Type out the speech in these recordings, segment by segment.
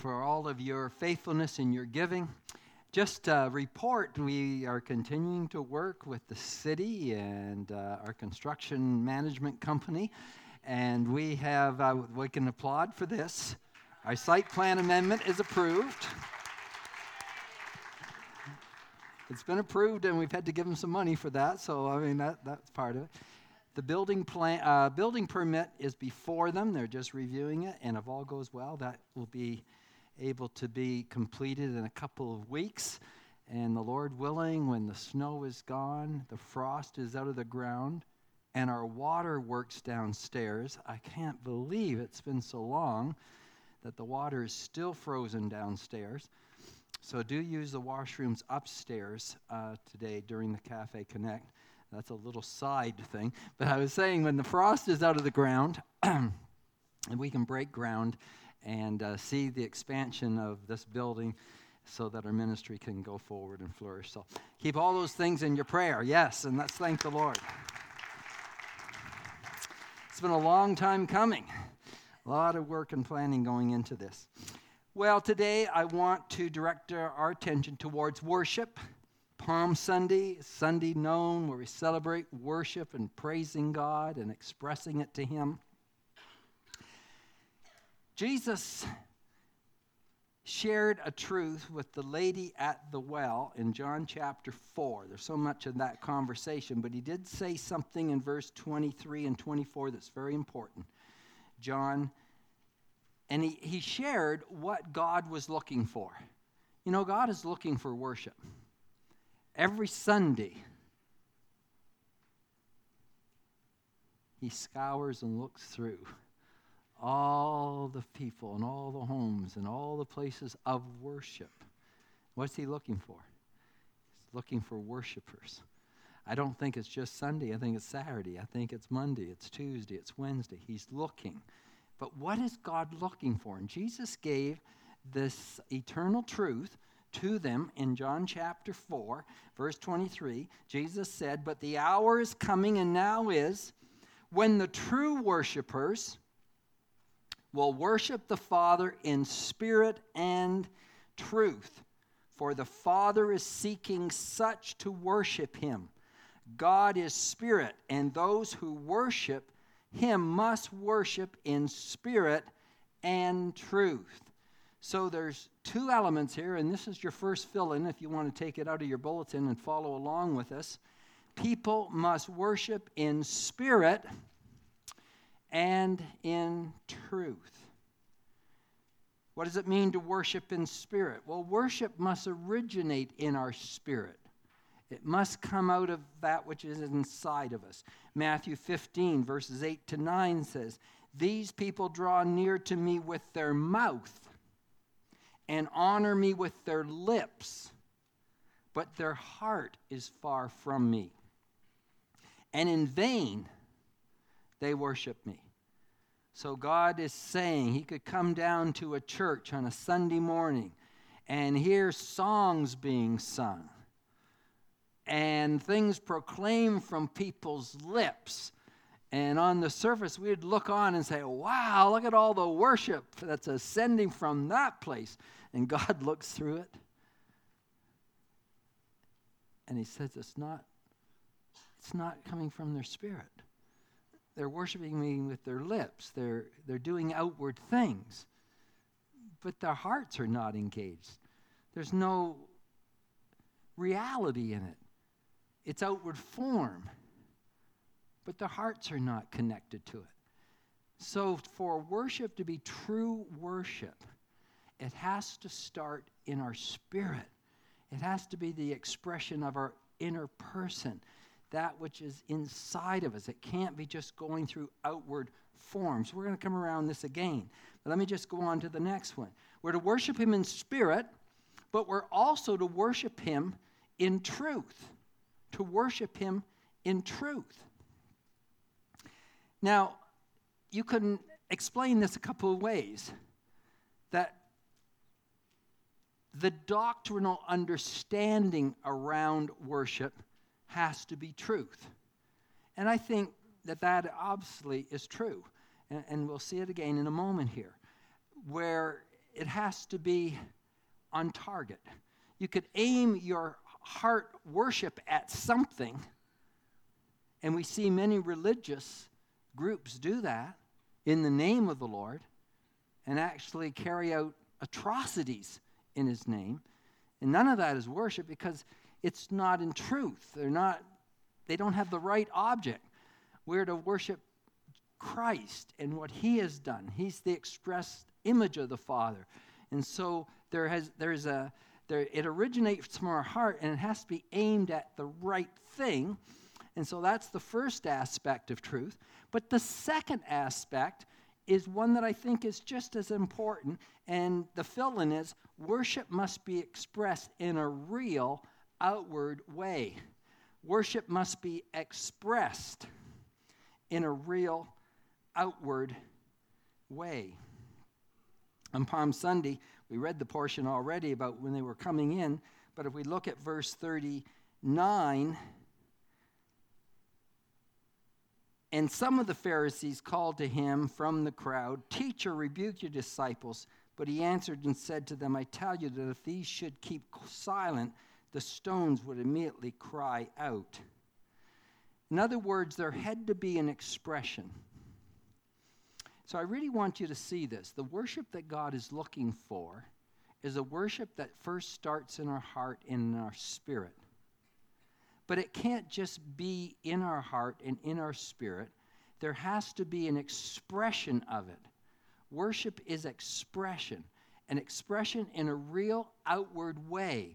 for all of your faithfulness in your giving. Just a report, we are continuing to work with the city and our construction management company, and we can applaud for this. Our site plan amendment is approved. It's been approved, and we've had to give them some money for that, so I mean that's part of it. The building permit is before them. They're just reviewing it, and if all goes well, that will be able to be completed in a couple of weeks. And the Lord willing, when the snow is gone, the frost is out of the ground, and our water works downstairs. I can't believe it's been so long that the water is still frozen downstairs. So do use the washrooms upstairs today during the Cafe Connect. That's a little side thing. But I was saying, when the frost is out of the ground, and we can break ground and see the expansion of this building so that our ministry can go forward and flourish. So keep all those things in your prayer. Yes, and let's thank the Lord. It's been a long time coming. A lot of work and planning going into this. Well, today I want to direct our attention towards worship. Palm Sunday, Sunday known where we celebrate worship and praising God and expressing it to Him. Jesus shared a truth with the lady at the well in John chapter 4. There's so much in that conversation, but He did say something in verse 23 and 24 that's very important. And he shared what God was looking for. You know, God is looking for worship. Every Sunday, He scours and looks through all the people and all the homes and all the places of worship. What's He looking for? He's looking for worshipers. I don't think it's just Sunday. I think it's Saturday. I think it's Monday. It's Tuesday. It's Wednesday. He's looking. But what is God looking for? And Jesus gave this eternal truth to them in John chapter 4, verse 23. Jesus said, "But the hour is coming, and now is, when the true worshipers will worship the Father in spirit and truth. For the Father is seeking such to worship Him. God is spirit, and those who worship Him must worship in spirit and truth." So there's two elements here, and this is your first fill-in if you want to take it out of your bulletin and follow along with us. People must worship in spirit and in truth. What does it mean to worship in spirit? Well, worship must originate in our spirit. It must come out of that which is inside of us. Matthew 15, verses 8 to 9 says, "These people draw near to me with their mouth and honor me with their lips, but their heart is far from me. And in vain they worship me." So God is saying He could come down to a church on a Sunday morning and hear songs being sung and things proclaimed from people's lips. And on the surface, we'd look on and say, wow, look at all the worship that's ascending from that place. And God looks through it. And He says, it's not coming from their spirit. They're worshiping me with their lips. They're doing outward things. But their hearts are not engaged. There's no reality in it. It's outward form, but their hearts are not connected to it. So for worship to be true worship, it has to start in our spirit. It has to be the expression of our inner person, that which is inside of us. It can't be just going through outward forms. We're going to come around this again. But let me just go on to the next one. We're to worship Him in spirit, but we're also to worship Him in truth. To worship Him in truth. Now, you can explain this a couple of ways. That the doctrinal understanding around worship has to be truth. And I think that obviously is true. And we'll see it again in a moment here. Where it has to be on target. You could aim your heart worship at something, and we see many religious groups do that in the name of the Lord and actually carry out atrocities in his name. And none of that is worship because it's not in truth. They don't have the right object. We're to worship Christ and what he has done. He's the express image of the Father. And so it originates from our heart, and it has to be aimed at the right thing. And so that's the first aspect of truth. But the second aspect is one that I think is just as important, and the fill-in is worship must be expressed in a real outward way. Worship must be expressed in a real outward way. On Palm Sunday, we read the portion already about when they were coming in, but if we look at verse 39, and some of the Pharisees called to him from the crowd, "Teacher, rebuke your disciples." But he answered and said to them, "I tell you that if these should keep silent, the stones would immediately cry out." In other words, there had to be an expression. So I really want you to see this. The worship that God is looking for is a worship that first starts in our heart and in our spirit. But it can't just be in our heart and in our spirit. There has to be an expression of it. Worship is expression, an expression in a real outward way.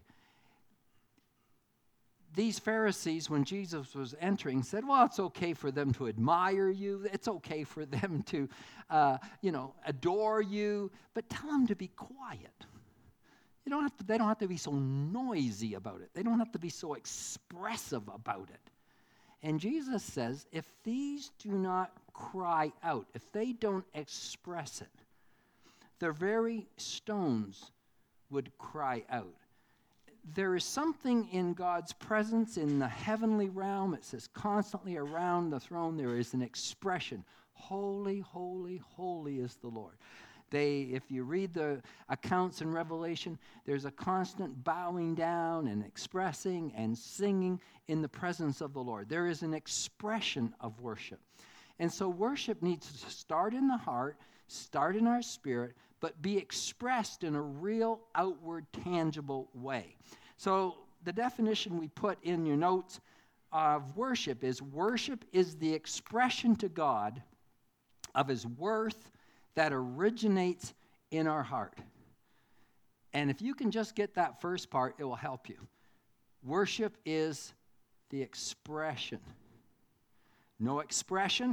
These Pharisees, when Jesus was entering, said, well, it's okay for them to admire you. It's okay for them to, adore you. But tell them to be quiet. They don't have to be so noisy about it. They don't have to be so expressive about it. And Jesus says, if these do not cry out, if they don't express it, their very stones would cry out. There is something in God's presence in the heavenly realm. It says constantly around the throne there is an expression. Holy, holy, holy is the Lord. If you read the accounts in Revelation, there's a constant bowing down and expressing and singing in the presence of the Lord. There is an expression of worship. And so worship needs to start in the heart, start in our spirit, but be expressed in a real outward, tangible way. So the definition we put in your notes of worship is the expression to God of his worth that originates in our heart. And if you can just get that first part, it will help you. Worship is the expression. No expression,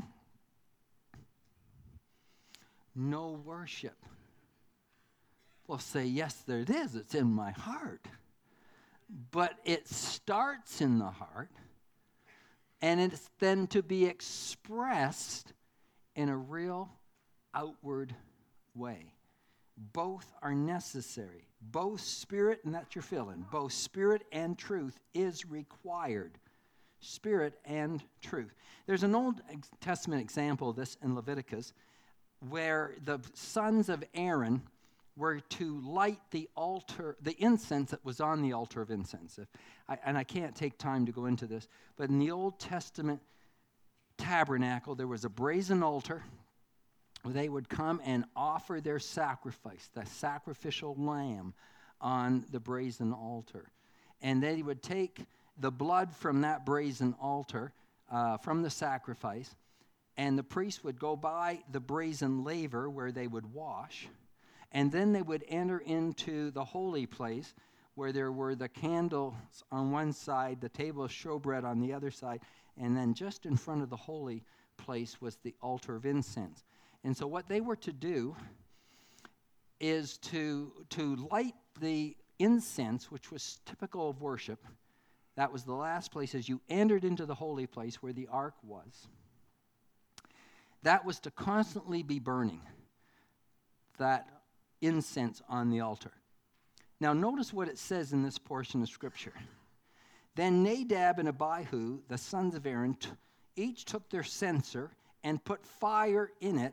no worship. Well, say, yes, there it is. It's in my heart. But it starts in the heart, and it's then to be expressed in a real outward way. Both are necessary. Both spirit, and that's your fill-in, both spirit and truth is required. Spirit and truth. There's an Old Testament example of this in Leviticus where the sons of Aaron were to light the altar, the incense that was on the altar of incense. I can't take time to go into this, but in the Old Testament tabernacle, there was a brazen altar where they would come and offer their sacrifice, the sacrificial lamb on the brazen altar. And they would take the blood from that brazen altar, from the sacrifice, and the priest would go by the brazen laver where they would wash, and then they would enter into the holy place where there were the candles on one side, the table of showbread on the other side, and then just in front of the holy place was the altar of incense. And so what they were to do is to light the incense, which was typical of worship. That was the last place as you entered into the holy place where the ark was. That was to constantly be burning that incense on the altar. Now notice what it says in this portion of Scripture. Then Nadab and Abihu, the sons of Aaron, each took their censer and put fire in it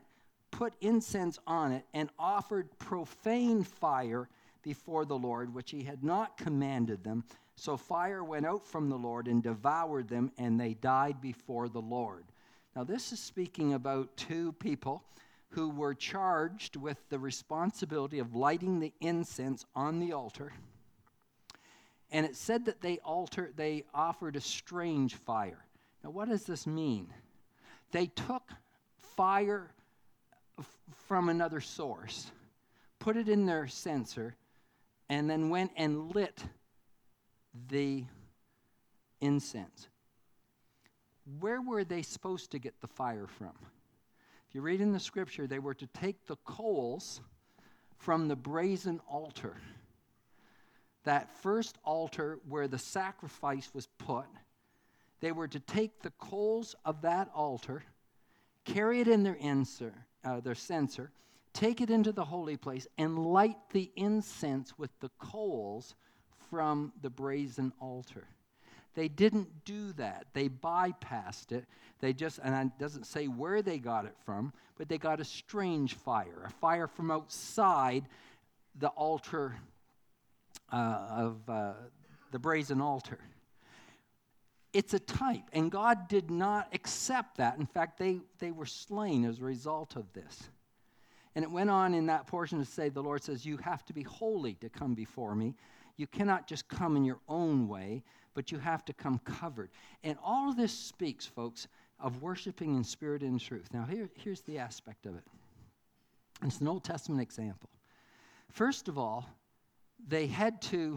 put incense on it and offered profane fire before the Lord, which he had not commanded them. So fire went out from the Lord and devoured them, and they died before the Lord. Now, this is speaking about two people who were charged with the responsibility of lighting the incense on the altar. And it said that they offered a strange fire. Now, what does this mean? They took fire from another source, put it in their censer, and then went and lit the incense. Where were they supposed to get the fire from? If you read in the scripture, they were to take the coals from the brazen altar. That first altar where the sacrifice was put, they were to take the coals of that altar, carry it in their censer, take it into the holy place, and light the incense with the coals from the brazen altar. They didn't do that. They bypassed it. And it doesn't say where they got it from, but they got a strange fire, a fire from outside the altar of the brazen altar. It's a type, and God did not accept that. In fact, they were slain as a result of this. And it went on in that portion to say, the Lord says, you have to be holy to come before me. You cannot just come in your own way, but you have to come covered. And all of this speaks, folks, of worshiping in spirit and in truth. Now, here's the aspect of it. It's an Old Testament example. First of all, they had to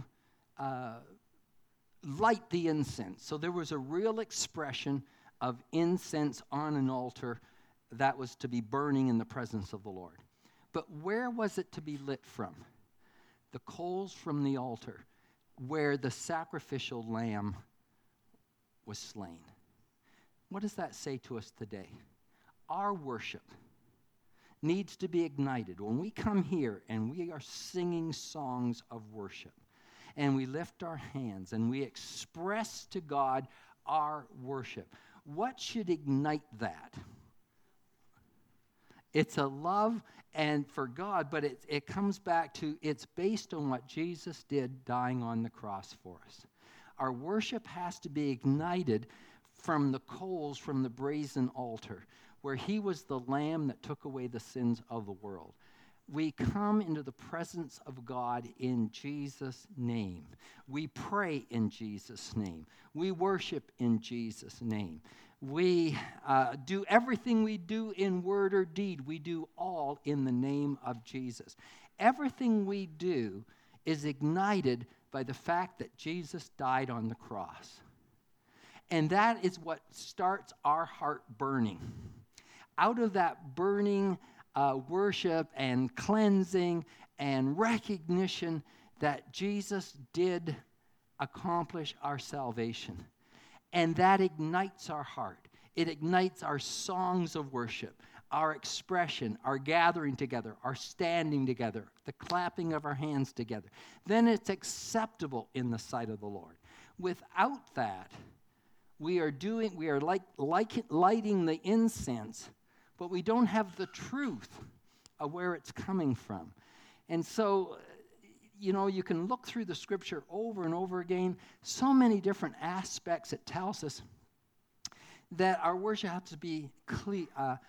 light the incense. So there was a real expression of incense on an altar that was to be burning in the presence of the Lord. But where was it to be lit from? The coals from the altar, where the sacrificial lamb was slain. What does that say to us today? Our worship needs to be ignited. When we come here and we are singing songs of worship, and we lift our hands and we express to God our worship, what should ignite that? It's a love and for God, but it comes back to, it's based on what Jesus did dying on the cross for us. Our worship has to be ignited from the coals from the brazen altar, where he was the lamb that took away the sins of the world. We come into the presence of God in Jesus' name. We pray in Jesus' name. We worship in Jesus' name. We do everything we do in word or deed. We do all in the name of Jesus. Everything we do is ignited by the fact that Jesus died on the cross. And that is what starts our heart burning. Out of that burning worship and cleansing and recognition that Jesus did accomplish our salvation. And that ignites our heart. It ignites our songs of worship, our expression, our gathering together, our standing together, the clapping of our hands together. Then it's acceptable in the sight of the Lord. Without that, we are like lighting the incense, but we don't have the truth of where it's coming from. And so, you can look through the scripture over and over again, so many different aspects it tells us that our worship has to be clear,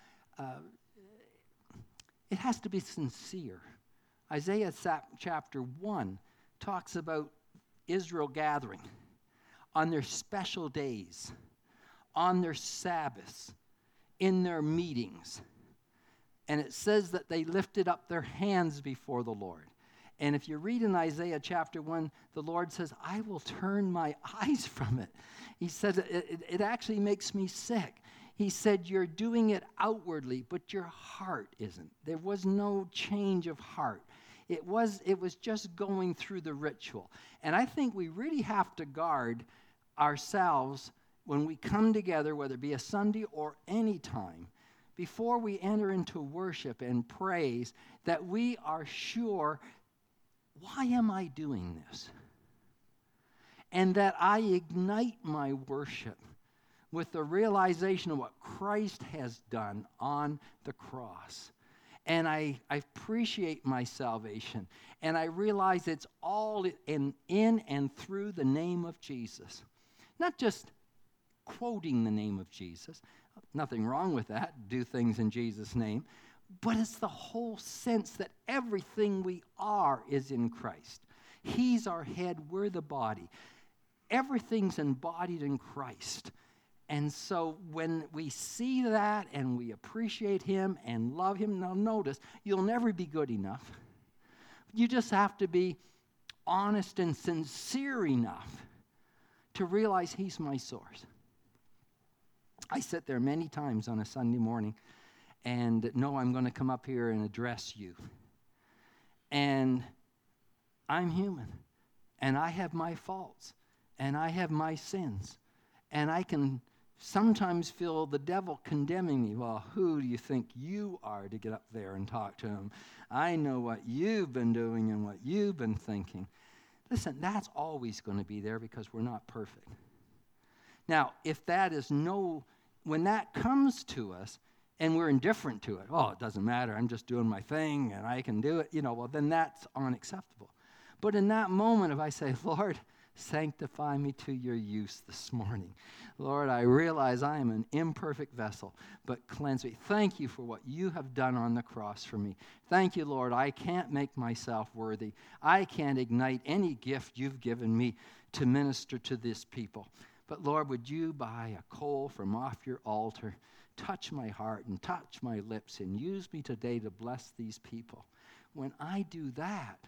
it has to be sincere. Isaiah chapter 1 talks about Israel gathering on their special days, on their Sabbaths, in their meetings. And it says that they lifted up their hands before the Lord. And if you read in Isaiah chapter 1, the Lord says, I will turn my eyes from it. He said, it actually makes me sick. He said, you're doing it outwardly, but your heart isn't. There was no change of heart. It was just going through the ritual. And I think we really have to guard ourselves when we come together, whether it be a Sunday or any time, before we enter into worship and praise, that we are sure, why am I doing this? And that I ignite my worship with the realization of what Christ has done on the cross. And I appreciate my salvation. And I realize it's all in and through the name of Jesus. Not just quoting the name of Jesus. Nothing wrong with that. Do things in Jesus' name. But it's the whole sense that everything we are is in Christ. He's our head. We're the body. Everything's embodied in Christ. And so when we see that and we appreciate him and love him, now notice, you'll never be good enough. You just have to be honest and sincere enough to realize he's my source. I sit there many times on a Sunday morning and know I'm going to come up here and address you. And I'm human, and I have my faults, and I have my sins, and I can sometimes feel the devil condemning me. Well, who do you think you are to get up there and talk to him? I know what you've been doing and what you've been thinking. Listen, that's always going to be there because we're not perfect. Now, if that is when that comes to us and we're indifferent to it, oh, it doesn't matter, I'm just doing my thing and I can do it, well, then that's unacceptable. But in that moment, if I say, Lord, sanctify me to your use this morning. Lord, I realize I am an imperfect vessel, but cleanse me. Thank you for what you have done on the cross for me. Thank you, Lord. I can't make myself worthy. I can't ignite any gift you've given me to minister to this people. But Lord, would you buy a coal from off your altar, touch my heart and touch my lips and use me today to bless these people. When I do that,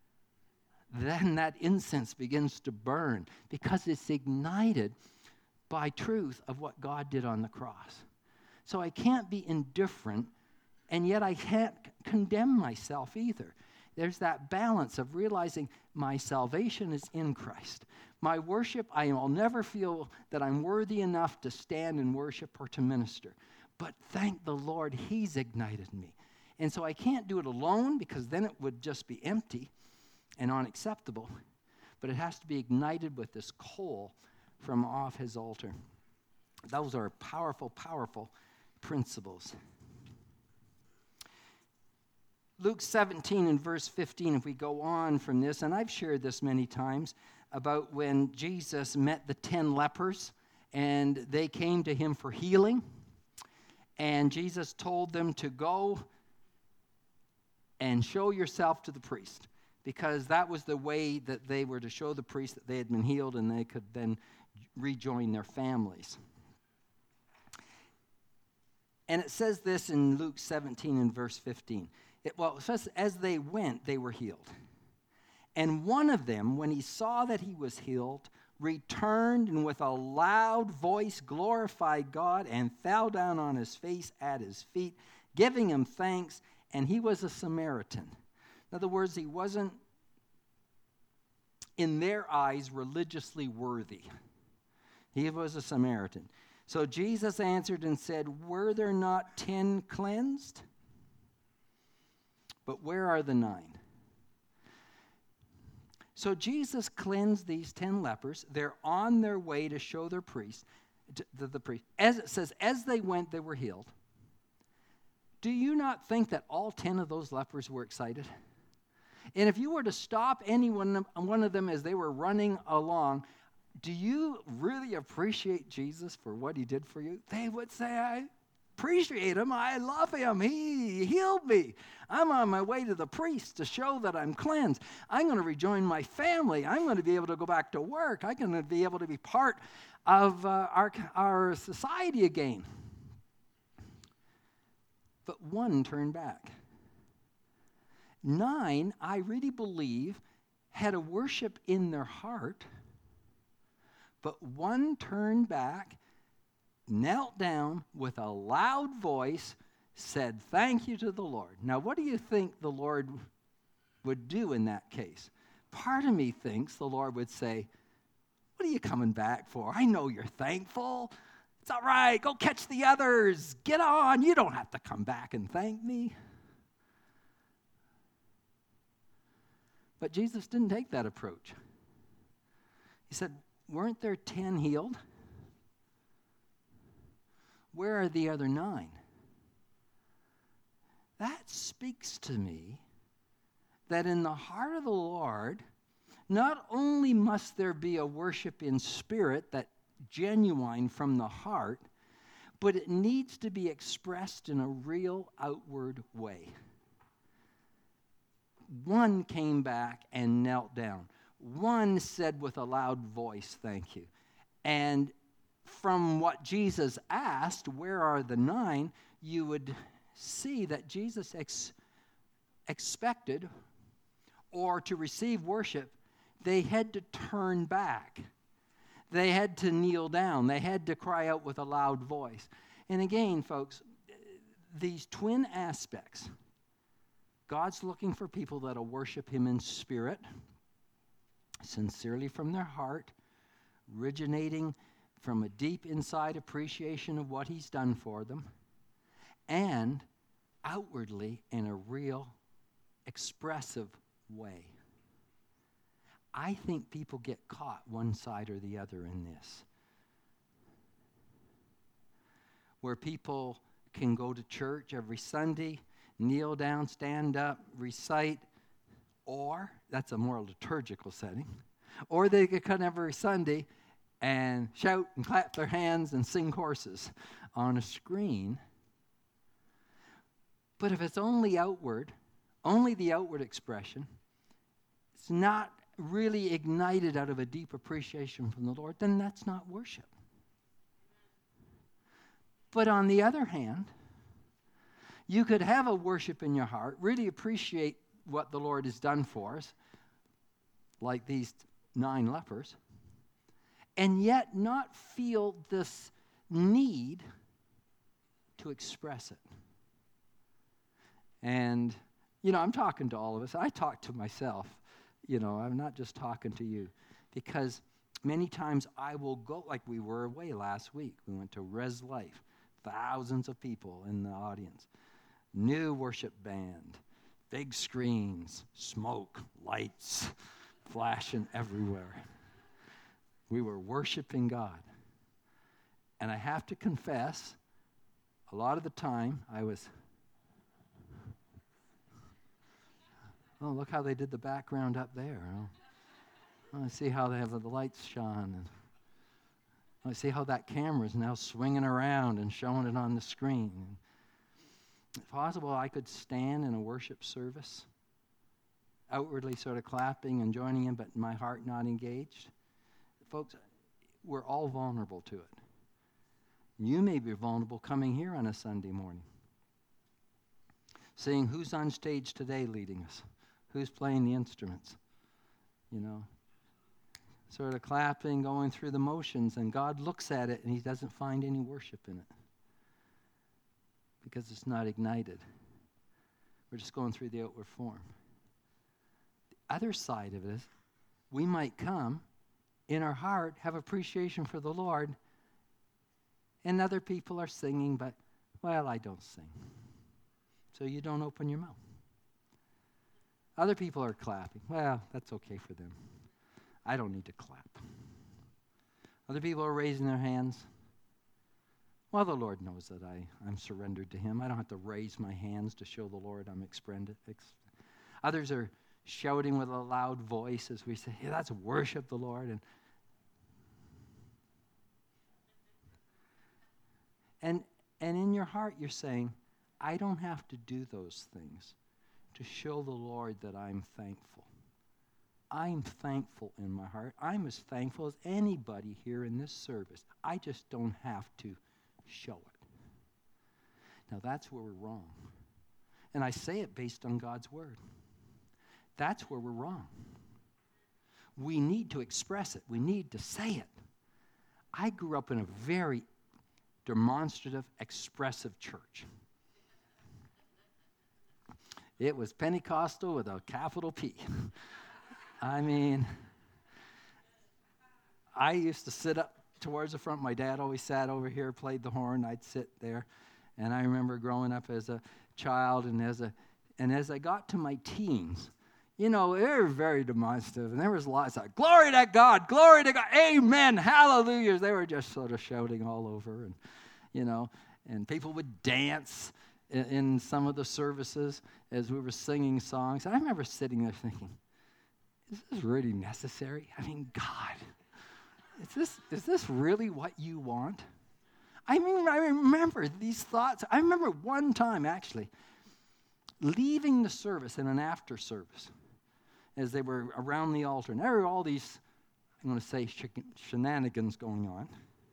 then that incense begins to burn because it's ignited by truth of what God did on the cross. So I can't be indifferent, and yet I can't condemn myself either. There's that balance of realizing my salvation is in Christ. My worship, I will never feel that I'm worthy enough to stand and worship or to minister. But thank the Lord, he's ignited me. And so I can't do it alone because then it would just be empty and unacceptable, but it has to be ignited with this coal from off his altar. Those are powerful, powerful principles. Luke 17 and verse 15, if we go on from this, and I've shared this many times, about when Jesus met the 10 lepers, and they came to him for healing, and Jesus told them to go and show yourself to the priest, because that was the way that they were to show the priest that they had been healed and they could then rejoin their families. And it says this in Luke 17 and verse 15. It says, as they went, they were healed. And one of them, when he saw that he was healed, returned and with a loud voice glorified God and fell down on his face at his feet, giving him thanks, and he was a Samaritan. In other words, he wasn't, in their eyes, religiously worthy. He was a Samaritan. So Jesus answered and said, were there not 10 cleansed? But where are the 9? So Jesus cleansed these 10 lepers. They're on their way to show their priest, the priest. As it says, as they went, they were healed. Do you not think that all 10 of those lepers were excited? And if you were to stop one of them as they were running along, do you really appreciate Jesus for what he did for you? They would say, I appreciate him. I love him. He healed me. I'm on my way to the priest to show that I'm cleansed. I'm going to rejoin my family. I'm going to be able to go back to work. I'm going to be able to be part of our society again. But one turned back. 9, I really believe, had a worship in their heart, but one turned back, knelt down with a loud voice, said thank you to the Lord. Now, what do you think the Lord would do in that case? Part of me thinks the Lord would say, what are you coming back for? I know you're thankful. It's all right. Go catch the others. Get on. You don't have to come back and thank me. But Jesus didn't take that approach. He said, weren't there 10 healed? Where are the other 9? that speaks to me that in the heart of the Lord, not only must there be a worship in spirit that genuine from the heart, but it needs to be expressed in a real outward way. One came back and knelt down. One said with a loud voice, "Thank you." And from what Jesus asked, "Where are the 9?" you would see that Jesus expected, or to receive worship, they had to turn back. They had to kneel down. They had to cry out with a loud voice. And again, folks, these twin aspects, God's looking for people that'll worship him in spirit, sincerely from their heart, originating from a deep inside appreciation of what he's done for them, and outwardly in a real expressive way. I think people get caught one side or the other in this, where people can go to church every Sunday, kneel down, stand up, recite, or that's a more liturgical setting, or they could come every Sunday and shout and clap their hands and sing choruses on a screen. But if it's only outward, only the outward expression, it's not really ignited out of a deep appreciation from the Lord, then that's not worship. But on the other hand, you could have a worship in your heart, really appreciate what the Lord has done for us, like these 9 lepers, and yet not feel this need to express it. And, I'm talking to all of us. I talk to myself. I'm not just talking to you. Because many times I will go, like we were away last week. We went to Res Life. Thousands of people in the audience. New worship band. Big screens. Smoke. Lights. Flashing everywhere. We were worshiping God. And I have to confess, a lot of the time I was... Oh, look how they did the background up there. I see how they have the lights shone. And I see how that camera is now swinging around and showing it on the screen. And if possible, I could stand in a worship service, outwardly sort of clapping and joining in, but my heart not engaged. Folks, we're all vulnerable to it. You may be vulnerable coming here on a Sunday morning, seeing who's on stage today leading us. Who's playing the instruments? Sort of clapping, going through the motions, and God looks at it and he doesn't find any worship in it because it's not ignited. We're just going through the outward form. The other side of it is we might come in our heart, have appreciation for the Lord, and other people are singing, but, well, I don't sing. So you don't open your mouth. Other people are clapping. Well, that's okay for them. I don't need to clap. Other people are raising their hands. Well, the Lord knows that I'm surrendered to him. I don't have to raise my hands to show the Lord I'm expended. Others are shouting with a loud voice as we say, hey, that's worship the Lord. And in your heart you're saying, I don't have to do those things to show the Lord that I'm thankful. I'm thankful in my heart. I'm as thankful as anybody here in this service. I just don't have to show it. Now that's where we're wrong. And I say it based on God's word. That's where we're wrong. We need to express it. We need to say it. I grew up in a very demonstrative, expressive church. It was Pentecostal with a capital P. I mean, I used to sit up towards the front. My dad always sat over here, played the horn. I'd sit there. And I remember growing up as a child, and as I got to my teens, they were very demonstrative, and there was lots of, glory to God, amen, hallelujah. They were just sort of shouting all over, and people would dance. in some of the services as we were singing songs. I remember sitting there thinking, is this really necessary? I mean, God, is this really what you want? I mean, I remember these thoughts. I remember one time, actually, leaving the service in an after service as they were around the altar. And there were all these, I'm going to say, shenanigans going on.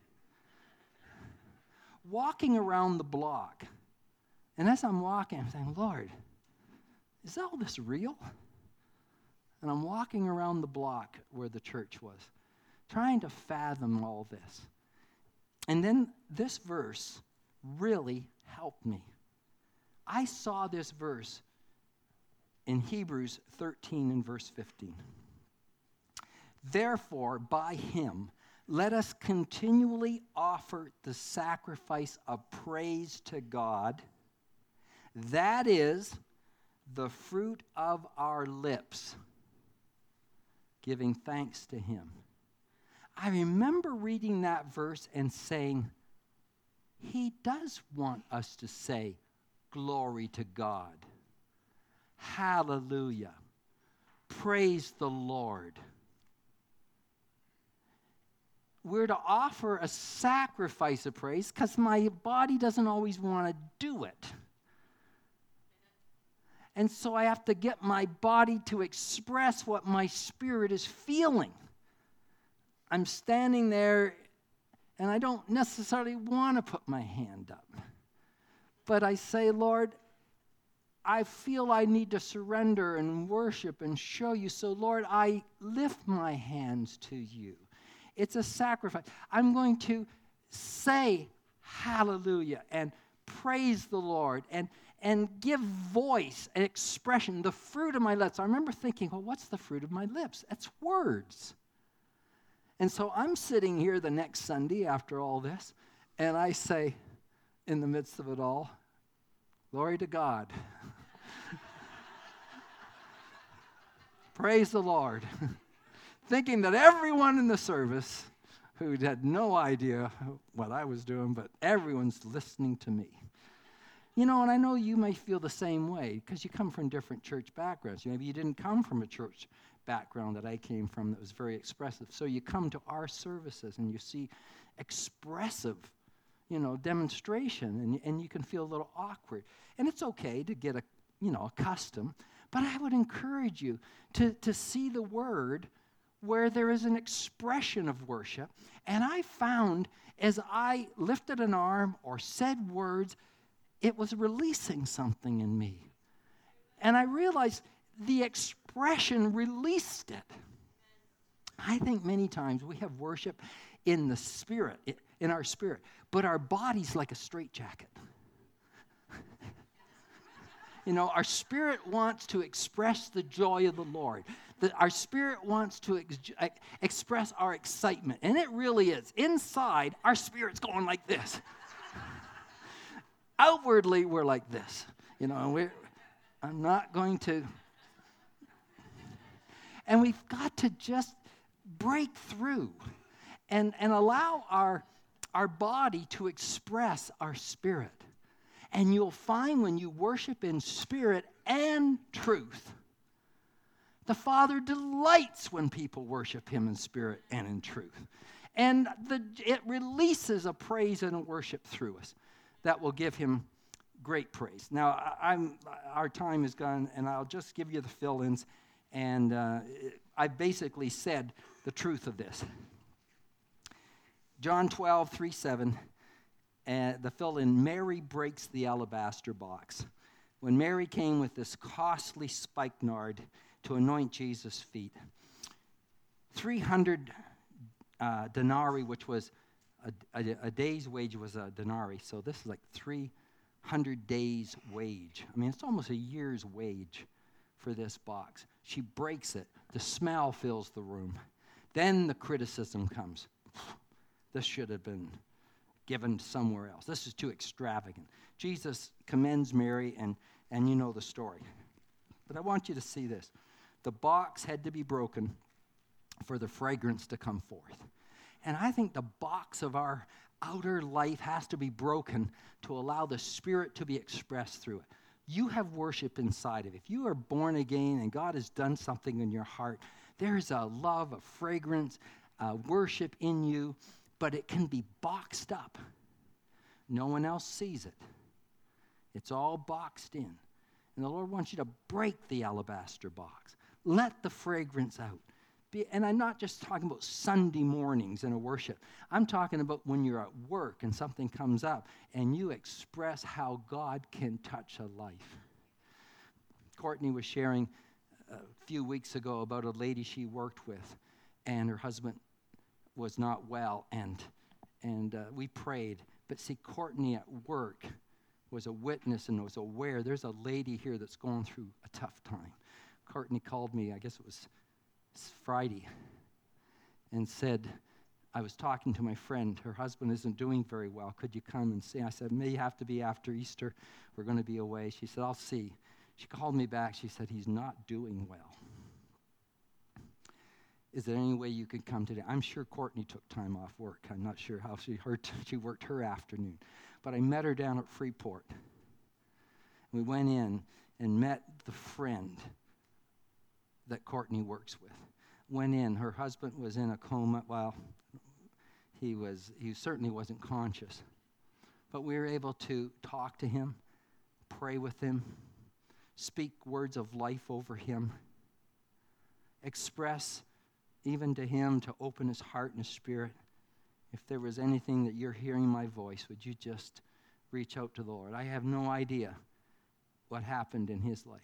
Walking around the block. And as I'm walking, I'm saying, Lord, is all this real? And I'm walking around the block where the church was, trying to fathom all this. And then this verse really helped me. I saw this verse in Hebrews 13 and verse 15. Therefore, by him, let us continually offer the sacrifice of praise to God. That is the fruit of our lips, giving thanks to him. I remember reading that verse and saying, he does want us to say, glory to God. Hallelujah. Praise the Lord. We're to offer a sacrifice of praise because my body doesn't always want to do it. And so I have to get my body to express what my spirit is feeling. I'm standing there, and I don't necessarily want to put my hand up. But I say, Lord, I feel I need to surrender and worship and show you. So, Lord, I lift my hands to you. It's a sacrifice. I'm going to say hallelujah and praise the Lord and give voice and expression, the fruit of my lips. I remember thinking, well, what's the fruit of my lips? It's words. And so I'm sitting here the next Sunday after all this, and I say, in the midst of it all, glory to God. Praise the Lord. Thinking that everyone in the service who had no idea what I was doing, but everyone's listening to me. You know, and I know you may feel the same way because you come from different church backgrounds. Maybe you didn't come from a church background that I came from that was very expressive. So you come to our services and you see expressive, demonstration, and you can feel a little awkward. And it's okay to get accustomed, but I would encourage you to see the Word where there is an expression of worship. And I found as I lifted an arm or said words, it was releasing something in me. And I realized the expression released it. I think many times we have worship in the spirit, in our spirit, but our body's like a straitjacket. Our spirit wants to express the joy of the Lord. Our spirit wants to express our excitement, and it really is. Inside, our spirit's going like this. Outwardly, we're like this. I'm not going to. And we've got to just break through and allow our body to express our spirit. And you'll find when you worship in spirit and truth, the Father delights when people worship him in spirit and in truth. And it releases a praise and a worship through us that will give him great praise. Now, our time is gone, and I'll just give you the fill-ins. And I basically said the truth of this. John 12:3-7. The fill-in, Mary breaks the alabaster box. When Mary came with this costly spikenard to anoint Jesus' feet, 300 denarii, which was a day's wage was a denarii, so this is like 300 days' wage. I mean, it's almost a year's wage for this box. She breaks it. The smell fills the room. Then the criticism comes. This should have been given somewhere else. This is too extravagant. Jesus commends Mary, and you know the story. But I want you to see this. The box had to be broken for the fragrance to come forth. And I think the box of our outer life has to be broken to allow the Spirit to be expressed through it. You have worship inside of you. If you are born again and God has done something in your heart, there's a love, a fragrance, worship in you, but it can be boxed up. No one else sees it. It's all boxed in. And the Lord wants you to break the alabaster box. Let the fragrance out. And I'm not just talking about Sunday mornings in a worship. I'm talking about when you're at work and something comes up and you express how God can touch a life. Courtney was sharing a few weeks ago about a lady she worked with, and her husband was not well, and we prayed. But see, Courtney at work was a witness and was aware there's a lady here that's going through a tough time. Courtney called me, I guess it was Friday, and said, I was talking to my friend. Her husband isn't doing very well. Could you come and see? I said, may have to be after Easter. We're going to be away. She said, I'll see. She called me back. She said, he's not doing well. Is there any way you could come today? I'm sure Courtney took time off work. I'm not sure how she worked her afternoon. But I met her down at Freeport. We went in and met the friend that Courtney works with. Went in. Her husband was in a coma. Well, he certainly wasn't conscious. But we were able to talk to him, pray with him, speak words of life over him, express even to him to open his heart and his spirit. If there was anything that you're hearing my voice, would you just reach out to the Lord? I have no idea what happened in his life.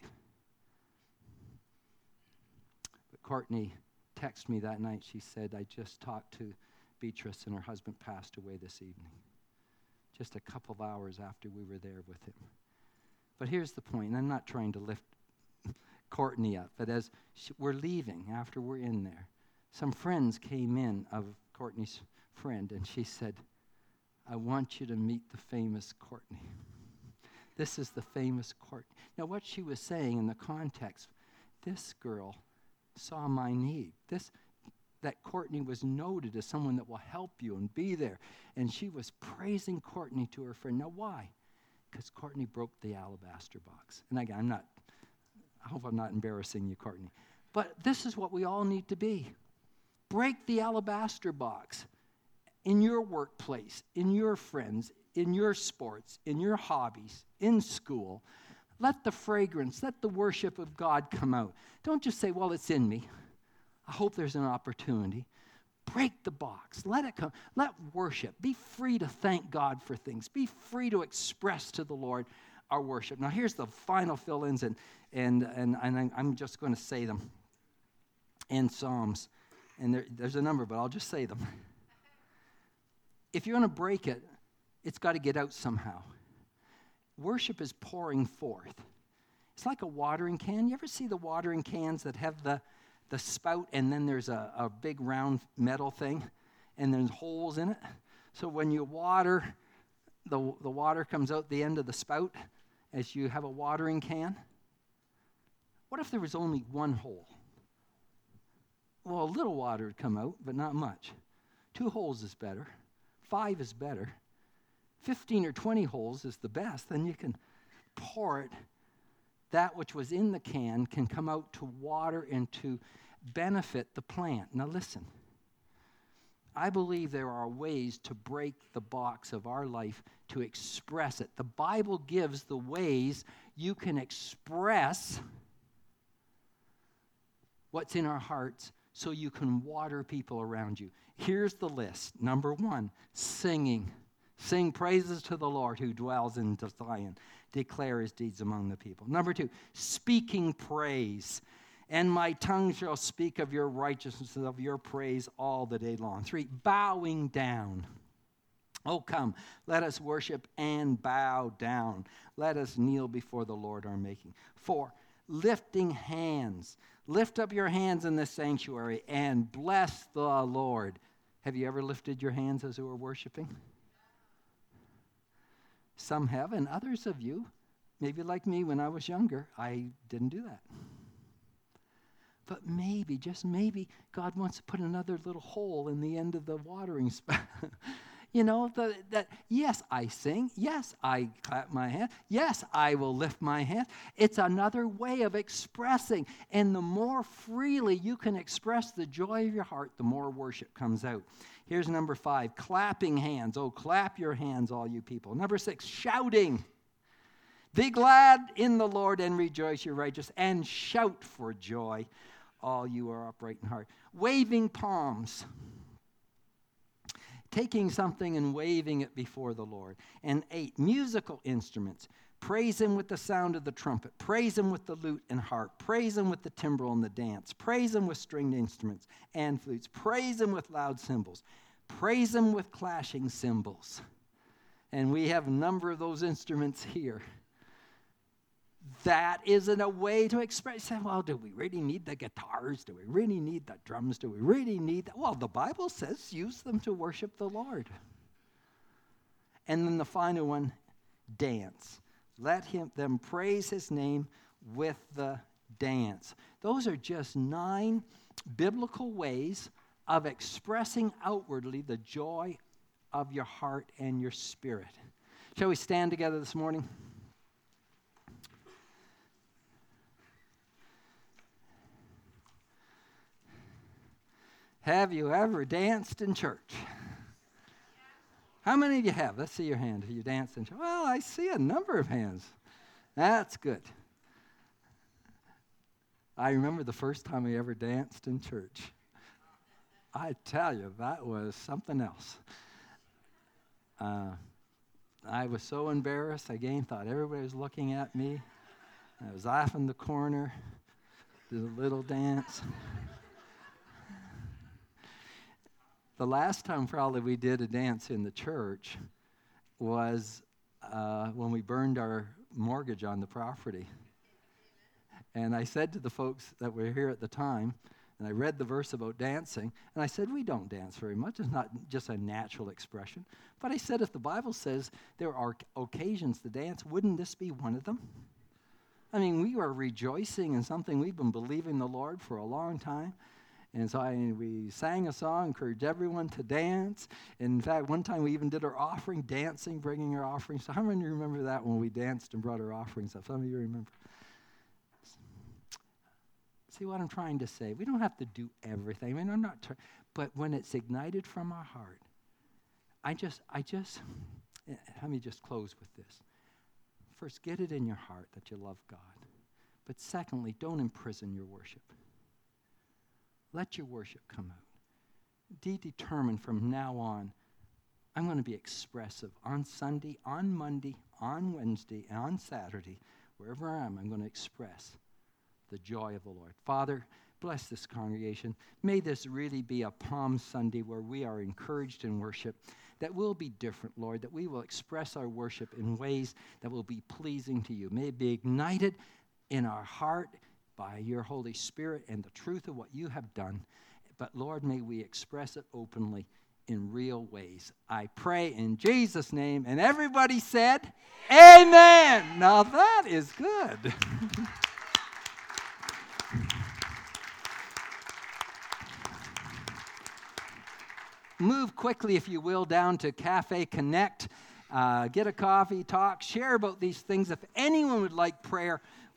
But Courtney texted me that night. She said, I just talked to Beatrice and her husband passed away this evening. Just a couple of hours after we were there with him. But here's the point. I'm not trying to lift Courtney up, but as we're leaving, after we're in there, some friends came in of Courtney's friend, and she said, I want you to meet the famous Courtney. This is the famous Courtney. Now, what she was saying in the context, this girl saw my need. That Courtney was noted as someone that will help you and be there. And she was praising Courtney to her friend. Now, why? Because Courtney broke the alabaster box. And again, I hope I'm not embarrassing you, Courtney. But this is what we all need to be. Break the alabaster box in your workplace, in your friends, in your sports, in your hobbies, in school. Let the fragrance, let the worship of God come out. Don't just say, well, it's in me. I hope there's an opportunity. Break the box. Let it come. Let worship. Be free to thank God for things. Be free to express to the Lord our worship. Now, here's the final fill-ins, and I'm just going to say them in Psalms. And there's a number, but I'll just say them. If you're going to break it, it's got to get out somehow. Worship is pouring forth. It's like a watering can. You ever see the watering cans that have the spout, and then there's a big round metal thing, and there's holes in it? So when you water, the water comes out the end of the spout as you have a watering can. What if there was only one hole? Well, a little water would come out, but not much. 2 holes is better. 5 is better. 15 or 20 holes is the best. Then you can pour it. That which was in the can can come out to water and to benefit the plant. Now listen, I believe there are ways to break the box of our life to express it. The Bible gives the ways you can express what's in our hearts so you can water people around you. Here's the list. Number 1, singing. Sing praises to the Lord who dwells in Zion. Declare his deeds among the people. Number 2, speaking praise. And my tongue shall speak of your righteousness, of your praise all the day long. 3, bowing down. Oh, come, let us worship and bow down. Let us kneel before the Lord our making. 4, lifting hands. Lift up your hands in the sanctuary and bless the Lord. Have you ever lifted your hands as you were worshiping? Some have, and others of you, maybe like me when I was younger, I didn't do that. But maybe, just maybe, God wants to put another little hole in the end of the watering spout. Yes, I sing. Yes, I clap my hand. Yes, I will lift my hand. It's another way of expressing. And the more freely you can express the joy of your heart, the more worship comes out. Here's number 5, clapping hands. Oh, clap your hands, all you people. Number 6, shouting. Be glad in the Lord and rejoice, you righteous, and shout for joy, all you are upright in heart. Waving palms. Taking something and waving it before the Lord. And 8, musical instruments. Praise him with the sound of the trumpet. Praise him with the lute and harp. Praise him with the timbrel and the dance. Praise him with stringed instruments and flutes. Praise him with loud cymbals. Praise him with clashing cymbals. And we have a number of those instruments here. That isn't a way to express. Well, do we really need the guitars? Do we really need the drums? Do we really need that? Well, the Bible says use them to worship the Lord. And then the final one, dance. Let them praise his name with the dance. Those are just 9 biblical ways of expressing outwardly the joy of your heart and your spirit. Shall we stand together this morning? Have you ever danced in church? How many of you have? Let's see your hand if you danced in church. Well, I see a number of hands. That's good. I remember the first time I ever danced in church. I tell you, that was something else. I was so embarrassed. Again, thought everybody was looking at me. I was off in the corner, did a little dance. The last time probably we did a dance in the church was when we burned our mortgage on the property. And I said to the folks that were here at the time, and I read the verse about dancing, and I said, we don't dance very much. It's not just a natural expression. But I said, if the Bible says there are occasions to dance, wouldn't this be one of them? I mean, we are rejoicing in something we've been believing the Lord for a long time. And so we sang a song, encouraged everyone to dance. In fact, one time we even did our offering, dancing, bringing our offerings. So how many remember that when we danced and brought our offerings up? Some of you remember. See what I'm trying to say? We don't have to do everything. I mean, I'm not but when it's ignited from our heart, let me just close with this. First, get it in your heart that you love God. But secondly, don't imprison your worship. Let your worship come out. Be determined from now on, I'm going to be expressive on Sunday, on Monday, on Wednesday, and on Saturday. Wherever I am, I'm going to express the joy of the Lord. Father, bless this congregation. May this really be a Palm Sunday where we are encouraged in worship, that will be different, Lord, that we will express our worship in ways that will be pleasing to you. May it be ignited in our heart by your Holy Spirit and the truth of what you have done. But Lord, may we express it openly in real ways. I pray in Jesus' name. And everybody said, Amen. Now that is good. Move quickly, if you will, down to Cafe Connect. Get a coffee, talk, share about these things. If anyone would like prayer,